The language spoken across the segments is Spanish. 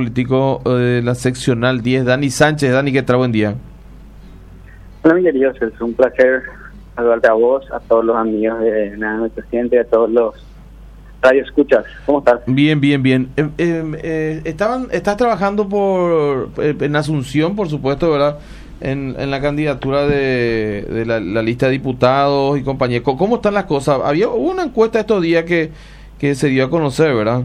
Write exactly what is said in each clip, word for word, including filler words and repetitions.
político de la seccional diez, Dani Sánchez. Dani, ¿qué tal? Buen día. Hola, mi querido Celso, es un placer saludarte a vos, a todos los amigos de Nada Presidente, a todos los radioescuchas. ¿Cómo estás? Bien, bien, bien. Eh, eh, eh, estaban, estás trabajando por eh, en Asunción, por supuesto, ¿verdad? En, en la candidatura de, de la, la lista de diputados y compañía. ¿Cómo están las cosas? Había hubo una encuesta estos días que, que se dio a conocer, ¿verdad?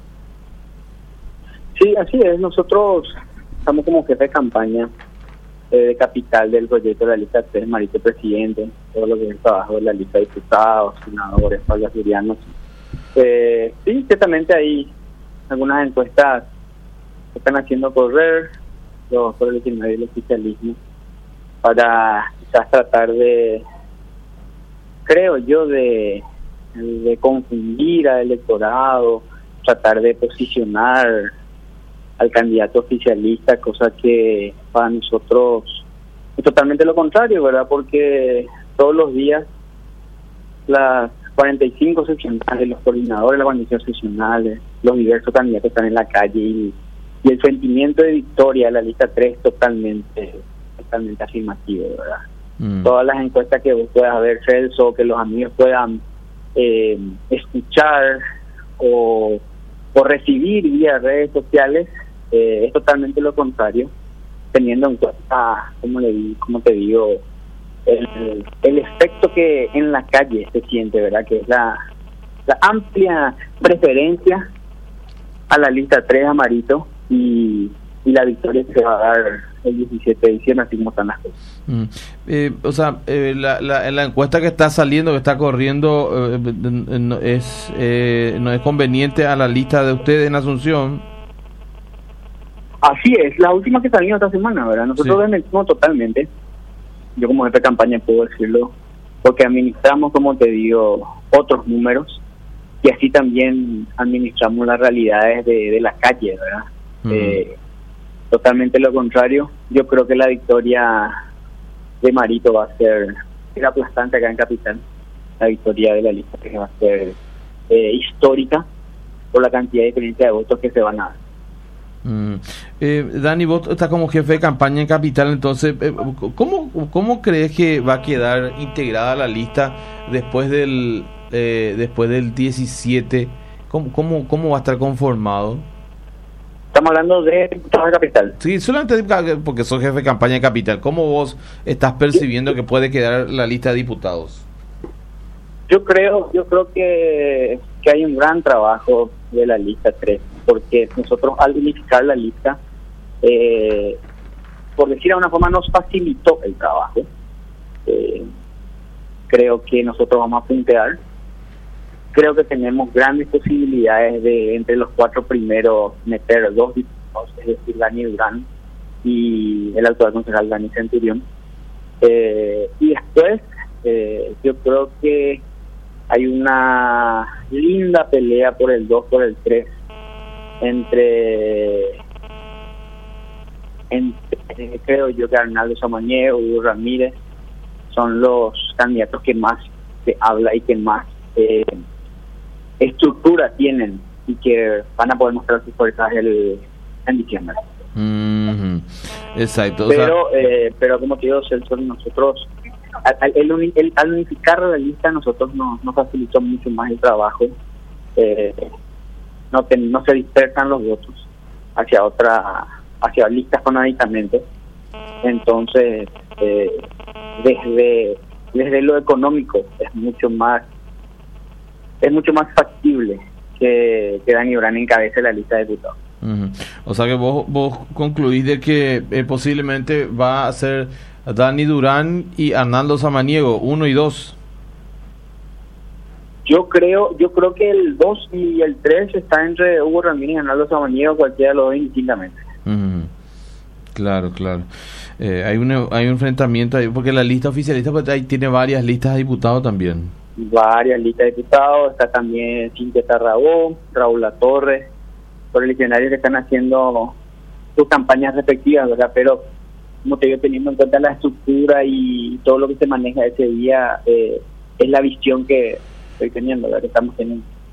Sí, así es. Nosotros estamos como jefe de campaña eh, de capital del proyecto de la lista tres, Marito Presidente, todo lo que es el trabajo de la lista de diputados, senadores, parlamentarios. Eh, sí, ciertamente hay algunas encuestas que están haciendo correr los por el escenario del oficialismo para quizás tratar de, creo yo, de, de confundir al electorado, tratar de posicionar al candidato oficialista, cosa que para nosotros es totalmente lo contrario, ¿verdad? Porque todos los días las cuarenta y cinco seccionales, los coordinadores de las organizaciones seccionales, los diversos candidatos están en la calle y, y el sentimiento de victoria de la lista tres totalmente totalmente afirmativo, ¿verdad? Mm. Todas las encuestas que vos puedas ver, Celso, que los amigos puedan eh, escuchar o, o recibir vía redes sociales, eh, es totalmente lo contrario, teniendo en cuenta, como, le, como te digo, El, el efecto que en la calle se siente, ¿verdad? Que es la, la amplia preferencia a la lista tres a Marito y, y la victoria que se va a dar el diecisiete de diciembre, así como están las cosas. Mm. Eh, o sea, eh, la, la, la encuesta que está saliendo, que está corriendo, eh, no, es, eh, no es conveniente a la lista de ustedes en Asunción. Así es, la última que salió esta semana, ¿verdad? Nosotros sí. Desmentimos totalmente. Yo como jefe de campaña puedo decirlo, porque administramos, como te digo, otros números y así también administramos las realidades de, de la calle, ¿verdad? Uh-huh. Eh, totalmente lo contrario. Yo creo que la victoria de Marito va a ser, ser aplastante acá en Capital. La victoria de la lista que va a ser eh, histórica por la cantidad de diferencia de votos que se van a dar. Mm. Eh, Dani, vos estás como jefe de campaña en Capital, entonces, eh, ¿cómo, ¿cómo crees que va a quedar integrada la lista después del eh, después del diecisiete? ¿Cómo, cómo, ¿Cómo va a estar conformado? Estamos hablando de diputados de Capital. Sí, solamente porque sos jefe de campaña en Capital. ¿Cómo vos estás percibiendo que puede quedar la lista de diputados? Yo creo, yo creo que, que hay un gran trabajo de la lista tres, porque nosotros al unificar la lista, eh, por decir de una forma, nos facilitó el trabajo. Eh, creo que nosotros vamos a puntear. Creo que tenemos grandes posibilidades de, entre los cuatro primeros, meter dos diputados, es decir, Dani Durán y el actual concejal Dani Centurión. Eh, y después, eh, yo creo que hay una linda pelea por el dos, por el tres, entre, entre creo yo que Arnaldo Samaniego y Hugo Ramírez son los candidatos que más se habla y que más eh, estructura tienen y que van a poder mostrar sus fuerzas el, en diciembre. Mm-hmm. Exacto. Pero, o sea, eh, pero como te digo, Celso, nosotros al, el, el, al unificar la lista, nosotros nos, nos facilitó mucho más el trabajo. Eh, no, te, no se dispersan los votos hacia otra, hacia listas con aditamentos. Entonces, eh, desde desde lo económico es mucho más es mucho más factible que, que Dani Durán encabece la lista de diputados. Uh-huh. O sea que vos vos concluís de que eh, posiblemente va a ser Dani Durán y Arnaldo Samaniego, uno y dos. Yo creo yo creo que el dos y el tres está entre Hugo Ramírez y Arnaldo Samaniego, cualquiera de los dos indistintamente. Uh-huh. Claro, claro. Eh, hay un hay un enfrentamiento ahí, porque la lista oficialista pues, ahí tiene varias listas de diputados también. Varias listas de diputados, está también Cintia Tarragó, Raúl Latorre, por el escenario que están haciendo sus campañas respectivas, ¿verdad? Pero, como te digo, teniendo en cuenta la estructura y todo lo que se maneja ese día, eh, es la visión que estoy teniendo, ¿verdad? Que estamos teniendo.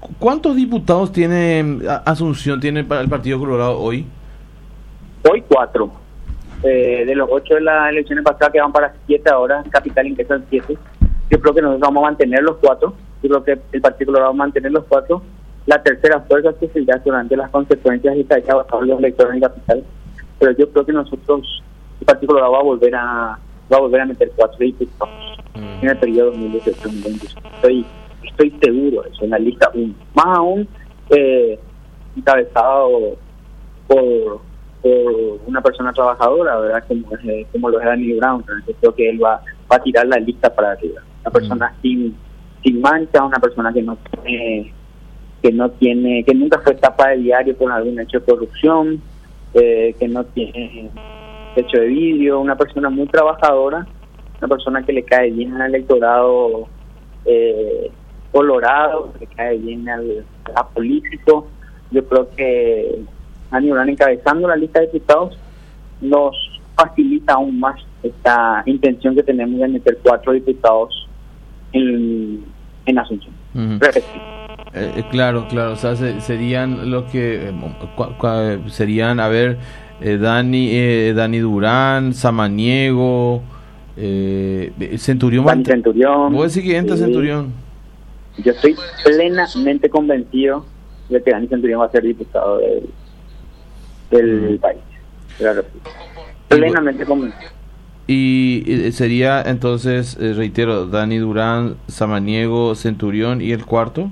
¿Cuántos diputados tiene Asunción, tiene para el Partido Colorado hoy? Hoy cuatro. Eh, de los ocho de las elecciones pasadas quedan para siete ahora, Capital ingresan siete. Yo creo que nosotros vamos a mantener los cuatro. Yo creo que el Partido Colorado va a mantener los cuatro. La tercera fuerza que se irá durante las consecuencias y está basado en los electores en Capital. Pero yo creo que nosotros, el Partido Colorado va a volver a va a volver a meter cuatro diputados mm. en el periodo dos mil dieciocho dos mil veinte. Estoy, estoy seguro de eso, en la lista uno. Más aún, eh, encabezado por, por una persona trabajadora, ¿verdad? Como, es, como lo es Dani Durán. Yo creo que él va, va a tirar la lista para arriba. Una persona mm. sin, sin mancha, una persona que no tiene, que no tiene, que nunca fue tapa de diario por algún hecho de corrupción, eh, que no tiene techo de vidrio, una persona muy trabajadora, una persona que le cae bien al electorado eh, colorado, que le cae bien al apolítico. Yo creo que Dani Durán encabezando la lista de diputados nos facilita aún más esta intención que tenemos de meter cuatro diputados en, en Asunción. Uh-huh. Eh, claro, claro, o sea, se, serían los que eh, cu- cu- serían, a ver, eh, Dani eh, Dani Durán, Samaniego, eh, Centurión. Dani Centurión. ¿Vos decís que entra sí. Centurión? Yo estoy plenamente convencido de que Dani Centurión va a ser diputado del, del mm. país, de la República. Plenamente convencido. Y eh, sería entonces, eh, reitero, Dani Durán, Samaniego, Centurión y el cuarto.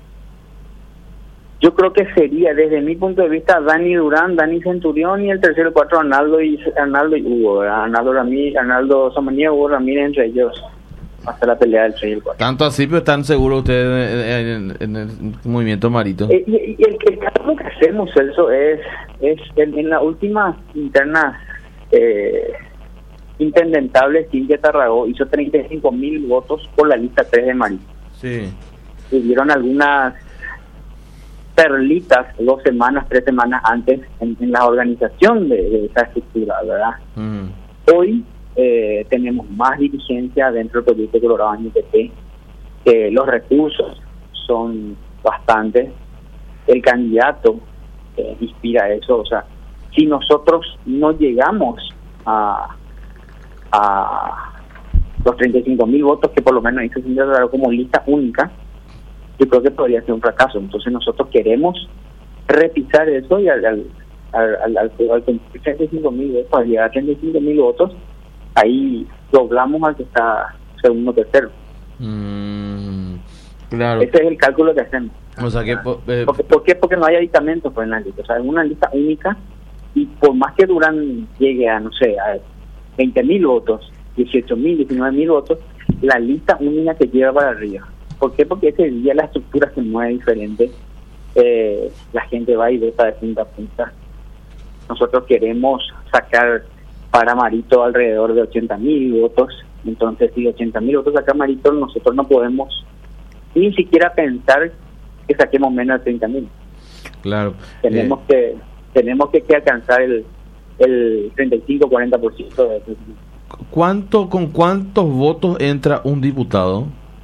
Yo creo que sería, desde mi punto de vista, Dani Durán, Dani Centurión y el tercero y cuarto, Arnaldo y Arnaldo y Hugo, ¿verdad? Arnaldo Ramírez, Arnaldo Samaniego, Hugo Ramírez, entre ellos, hasta la pelea del tres y el cuatro. Tanto así, pero están seguros ustedes en, en, en el movimiento Marito. Eh, y, y el, el cálculo que hacemos, Celso, es, es en, en las últimas internas eh, intendentables, Cintia Tarragó hizo treinta y cinco mil votos por la lista tres de Marito. Sí. Hubieron algunas perlitas dos semanas, tres semanas antes en, en la organización de, de esa estructura, ¿verdad? Mm. Hoy eh, tenemos más dirigencia dentro del proyecto Colorado N T P, que los recursos son bastantes, el candidato eh, inspira eso, o sea, si nosotros no llegamos a, a los treinta y cinco mil votos que por lo menos hizo Cintia Tarragó como lista única, yo creo que podría ser un fracaso. Entonces nosotros queremos repisar eso y al al al, al, al, al treinta y cinco mil votos, al llegar a treinta y cinco mil votos, ahí doblamos al que está segundo o tercero. Mm, claro. Ese es el cálculo que hacemos. O sea que po- eh, porque, ¿por qué? Porque no hay aditamentos pues, en la lista. O sea, es una lista única y por más que Durán llegue a, no sé, a veinte mil votos, dieciocho mil, diecinueve mil votos, la lista única que lleva para arriba. ¿Por qué? Porque ese día la estructura se mueve diferente, eh, la gente va y vota de punta a punta. Nosotros queremos sacar para Marito alrededor de ochenta mil votos, entonces si ochenta mil votos saca Marito, nosotros no podemos ni siquiera pensar que saquemos menos de treinta mil. Claro. Tenemos eh. que tenemos que, que alcanzar el, el treinta y cinco a cuarenta por ciento de eso. ¿Cuánto, con cuántos votos entra un diputado?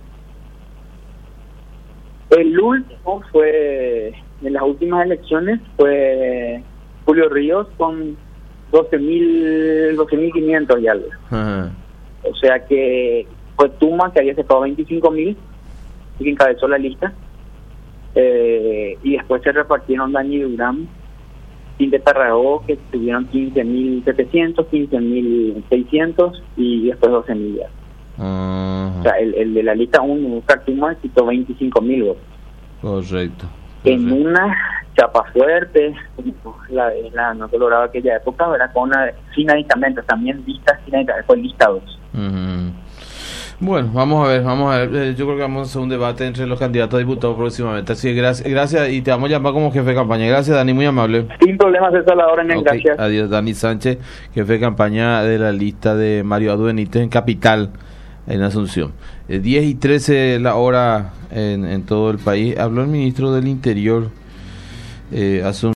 El último fue, en las últimas elecciones, fue Julio Ríos con doce mil quinientos y algo. Ajá. O sea que fue Tuma, que había sacado veinticinco mil y que encabezó la lista. Eh, y después se repartieron Dani Durán, Cintia Tarragó, que tuvieron quince mil setecientos, quince mil seiscientos y después doce mil ya. Uh-huh. O sea, el, el de la lista uno, Tuma, quitó veinticinco mil votos. Correcto. En una chapa fuerte, como la de la no Colorado de aquella época, ¿verdad? Con una, sin aditamentos, también lista sin aditamentos, fue lista dos. Uh-huh. Bueno, vamos a ver, vamos a ver. Eh, yo creo que vamos a hacer un debate entre los candidatos a diputados próximamente. Así que gracias, gracias y te vamos a llamar como jefe de campaña. Gracias, Dani, muy amable. Sin problemas, esa es la hora, en okay. Gracias. Adiós, Dani Sánchez, jefe de campaña de la lista de Mario Abdo Benítez en Capital, en Asunción. Eh, diez y trece la hora en, en todo el país. Habló el ministro del Interior, eh, hace un